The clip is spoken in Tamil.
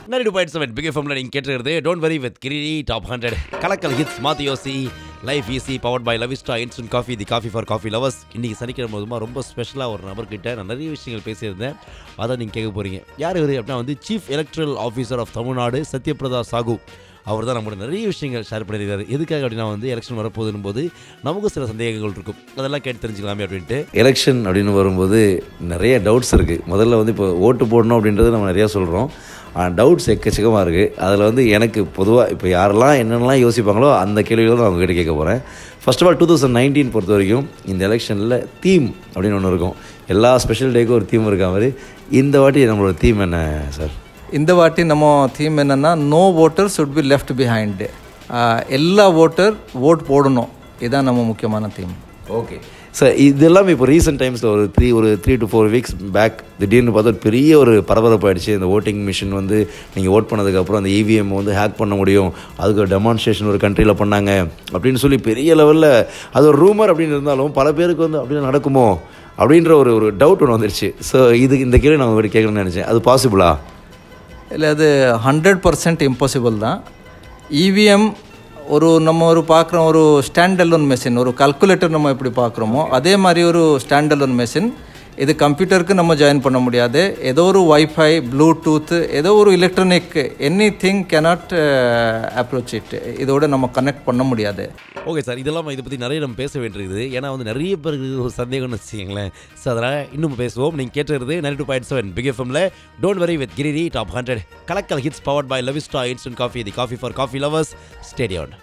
92.7 பிக் எஃப்எம்ல நீங்க கேட்டிருக்கிறது don't worry with Giri top 100 கலக்கல் ஹிட்ஸ் மாத்தி யோசி life easy powered by Lavista instant coffee the coffee for coffee lovers. இன்னைக்கு சனிக்கிழமை போதுமா ரொம்ப ஸ்பெஷலாக ஒரு நபர்கிட்ட நான் நிறைய விஷயங்கள் பேசியிருந்தேன். அதை நீங்கள் கேட்க போகிறீங்க. யார் இவர் அப்படின்னா வந்து chief electoral officer of Tamil Nadu Satyabrata Sahoo. அவர் தான் நம்மளோட நிறைய விஷயங்கள் ஷேர் பண்ணியிருக்காரு. எதுக்காக அப்படின்னா வந்து எலெக்ஷன் வரப்போகுதுன்னு போது நமக்கு சில சந்தேகங்கள் இருக்கும், அதெல்லாம் கேட்டு தெரிஞ்சுக்கலாமே அப்படின்ட்டு. எலெக்ஷன் அப்படின்னு வரும்போது நிறைய டவுட்ஸ் இருக்குது. முதல்ல வந்து இப்போ ஓட்டு போடணும் அப்படின்றது நம்ம நிறையா சொல்கிறோம். டவுட்ஸ் எக்கச்சக்கமாக இருக்குது. அதில் வந்து எனக்கு பொதுவாக இப்போ யாரெல்லாம் என்னென்னலாம் யோசிப்பாங்களோ அந்த கேள்விகளை தான் அவங்ககிட்ட கேட்க போகிறேன். ஃபர்ஸ்ட் ஆஃப் ஆல் 2019 பொறுத்த வரைக்கும் இந்த எலெக்ஷனில் தீம் அப்படின்னு ஒன்று இருக்கும். எல்லா ஸ்பெஷல் டேக்கும் ஒரு தீம் இருக்கா மாதிரி இந்த வாட்டி நம்மளோட தீம் என்ன சார்? இந்த வாட்டி நம்ம தீம் என்னென்னா no voter should be left behind. எல்லா ஓட்டர் ஓட் போடணும், இதுதான் நம்ம முக்கியமான தீம். ஓகே சார், இதெல்லாம் இப்போ ரீசெண்ட் டைம்ஸில் ஒரு 3 to 4 வீக்ஸ் பேக் திடீர்னு பார்த்தா பெரிய ஒரு பரபரப்பு ஆகிடுச்சு. இந்த ஓட்டிங் மிஷின் வந்து நீங்கள் ஓட் பண்ணதுக்கப்புறம் அந்த இவிஎம் வந்து ஹேக் பண்ண முடியும், அதுக்கு ஒரு டெமான்ஸ்ட்ரேஷன் ஒரு கண்ட்ரியில் பண்ணாங்க அப்படின்னு சொல்லி பெரிய லெவலில் அது ஒரு ரூமர் அப்படின்னு இருந்தாலும் பல பேருக்கு வந்து அப்படி நடக்குமோ அப்படின்ற ஒரு டவுட் ஒன்று வந்துருச்சு. ஸோ இந்த கேள்வி நான் உங்கள்கிட்ட கேட்கணும்னு நினச்சேன். அது பாசிபிளா? இல்லை, அது 100% இம்பாசிபிள் தான். இவிஎம் நம்ம பார்க்குறோம், ஒரு ஸ்டாண்ட் அலோன் மெஷின், ஒரு கால்குலேட்டர் நம்ம எப்படி பார்க்குறோமோ அதே மாதிரி ஒரு ஸ்டாண்ட் அலோன் மெஷின். இது கம்ப்யூட்டருக்கு நம்ம ஜாயின் பண்ண முடியாது. ஏதோ ஒரு வைஃபை, ப்ளூடூத், ஏதோ ஒரு electronic anything cannot approach it. இதோட நம்ம கனெக்ட் பண்ண முடியாது. ஓகே சார், இதெல்லாம் இதை பற்றி நிறைய நம்ம பேச வேண்டியிருக்குது. ஏன்னா வந்து நிறைய பேருக்கு ஒரு சந்தேகம்னு வச்சுக்கங்களேன். ஸோ அதனால் இன்னும் பேசுவோம். நீங்கள் கேட்டுறது 92.7 பிக் எஃப்எம்ல don't worry with Giri top 100 கலக்கல் hits powered by Lavista instant coffee the coffee for coffee lovers. ஸ்டேடியோன்.